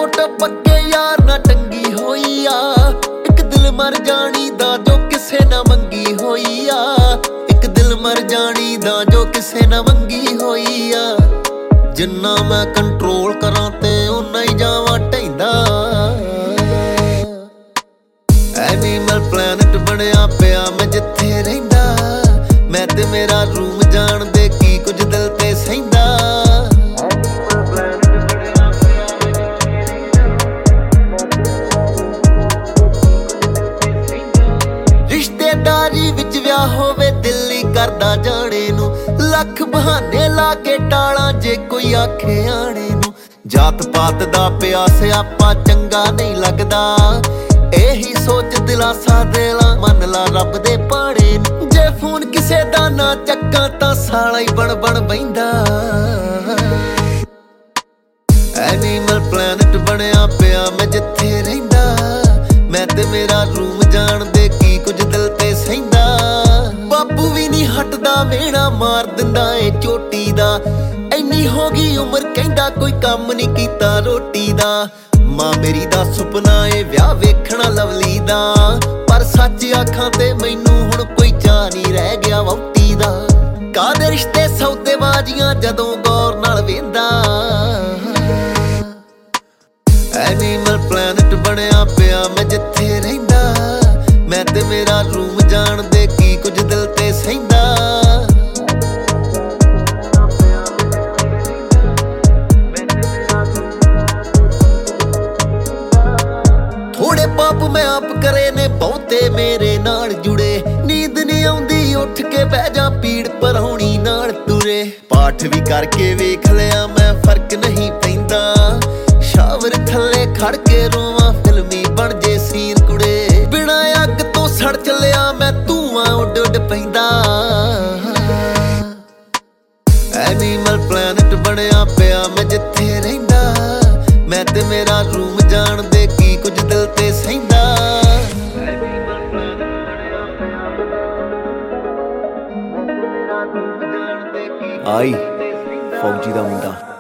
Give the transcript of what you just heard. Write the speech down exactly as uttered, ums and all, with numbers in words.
Photo ਪੱਕੇ ਯਾਰ ਨਾ ਟੰਗੀ ਹੋਈ ਆ। ਇੱਕ ਦਿਲ ਮਰ ਜਾਣੀ ਦਾ ਜੋ ਕਿਸੇ ਨਾ ਮੰਗੀ ਹੋਈ ਆ। ਇੱਕ ਦਿਲ ਮਰ ਜਾਣੀ ਦਾ ਜੋ ਕਿਸੇ ਨਾ ਮੰਗੀ ਹੋਈ ਆ। ਜਿੰਨਾ ਮੈਂ ਕੰਟਰੋਲ ਕਰਾਂ ਤੇ ਓਨਾ ਹੀ ਜਾਵਾਂ ਢਹਿੰਦਾ। ਐਨੀਮਲ ਪਲੈਨਟ ਬਣਿਆ ਪਿਆ ਮੈਂ ਜਿੱਥੇ ਰਹਿੰਦਾ। ਮੈਂ ਤੇ ਮੇਰਾ ਰੂਮ ਜਾਣਦੇ ਕੀ ਕੁਝ ਦਿਲ ਤੇ ਸਹਿੰਦਾ। ਰਿਸ਼ਤੇਦਾਰੀ ਵਿੱਚ ਵਿਆਹ ਹੋਵੇ ਦਿਲ ਹੀ ਕਰਦਾ ਜਾਣੇ ਨੂੰ। ਲੱਖ ਬਹਾਨੇ ਲਾ ਕੇ ਟਾਲਾਂ ਜੇ ਕੋਈ ਆਖੇ ਆਣੇ ਨੂੰ। ਜਾਤ ਪਾਤ ਦਾ ਪਿਆ ਸਿਆਪਾ ਚੰਗਾ ਨਹੀਂ ਲੱਗਦਾ। ਇਹੀ ਸੋਚ ਦਿਲਾਸਾ ਦੇ ਲਾ ਮੰਨ ਲਾ ਰੱਬ ਦੇ ਪਾਣੇ ਨੂੰ। ਜੇ ਫੋਨ ਕਿਸੇ ਦਾ ਨਾ ਚੱਕਾਂ ਤਾਂ ਸਾਲਾ ਹੀ ਬਣ ਬਣ ਬਹਿੰਦਾ। ਐਨੀਮਲ ਪਲੈਨਟ ਬਣਿਆ ਪਿਆ ਮੈਂ ਜਿੱਥੇ ਰਹਿੰਦਾ। ਮੈਂ ਤੇ ਮੇਰਾ ਰੂਮ ਜਾਣਦੇ ਕੀ ਕੁਝ ਦਿਲ ਤੇ ਸਹਿੰਦਾ। ਬਾਪੂ ਵੀ ਨਹੀਂ ਹਟਦਾ ਮੇਣਾ ਮਾਰ ਦਿੰਦਾ ਏ ਚੋਟੀ ਦਾ। ਇੰਨੀ ਹੋ ਗਈ ਉਮਰ ਕਹਿੰਦਾ ਕੋਈ ਕੰਮ ਨਹੀਂ ਕੀਤਾ ਰੋਟੀ ਦਾ। ਮਾਂ ਮੇਰੀ ਦਾ ਸੁਪਨਾ ਏ ਵਿਆਹ ਵੇਖਣਾ ਲਵਲੀ ਦਾ। ਪਰ ਸੱਚ ਆਖਾਂ ਤੇ ਮੈਨੂੰ ਹੁਣ ਕੋਈ ਚਾਅ ਨਹੀਂ ਰਹਿ ਗਿਆ ਵਹੁਟੀ ਦਾ। ਕਾਹਦੇ ਰਿਸ਼ਤੇ ਸੌਦੇਬਾਜ਼ੀਆਂ ਜਦੋਂ ਗੌਰ ਨਾਲ ਵੇਂਦਾ। ਐਨੀਮਲ ਪਲੈਨਟ ਬਣਿਆ ਪਿਆ ਮੈਂ ਜਿੱਥੇ ਰਹਿੰਦਾ। ਮੈਂ ਤੇ ਮੇਰਾ ਰੂਮ ਜਾਣਦੇ ਕੀ ਕੁਝ ਦਿਲ ਤੇ ਸਹਿੰਦਾ। ਥੋੜੇ ਪਾਪ ਮੈਂ ਆਪ ਕਰੇ ਨੇ ਬਹੁਤੇ ਮੇਰੇ ਨਾਲ ਜੁੜੇ। ਨੀਂਦ ਨਹੀਂ ਆਉਂਦੀ ਉੱਠ ਕੇ ਬਹਿ ਜਾ ਪੀੜ ਪਰਾਉਣੀ ਨਾਲ ਤੁਰੇ। ਪਾਠ ਵੀ ਕਰਕੇ ਵੇਖ ਲਿਆ ਮੈਂ ਫਰਕ ਨਹੀਂ ਪੈਂਦਾ। ਸ਼ਾਵਰ ਥੱਲੇ ਖੜ ਕੇ ਰੋਵਾਂ ਫਿਲਮੀ ਬਣ ਜੇ ਸੀਨ ਕੁੜੇ। ਬਿਨਾਂ ਅੱਗ ਤੋਂ ਸੜ ਚੱਲਿਆ ਮੈਂ ਧੂਆਂ ਉੱਡ ਉੱਡ ਪੈਂਦਾ। ਐਨੀਮਲ ਪਲੈਨਟ ਬਣਿਆ ਪਿਆ ਮੈਂ ਜਿੱਥੇ ਰਹਿੰਦਾ। ਮੈਂ ਤੇ ਮੇਰਾ ਰੂਮ ਜਾਣਦੇ ਕੀ ਕੁਝ ਦਿਲ ਤੇ ਸਹਿੰਦਾ। ਆਈ ਫੌਜੀ ਦਾ ਮੁੰਡਾ।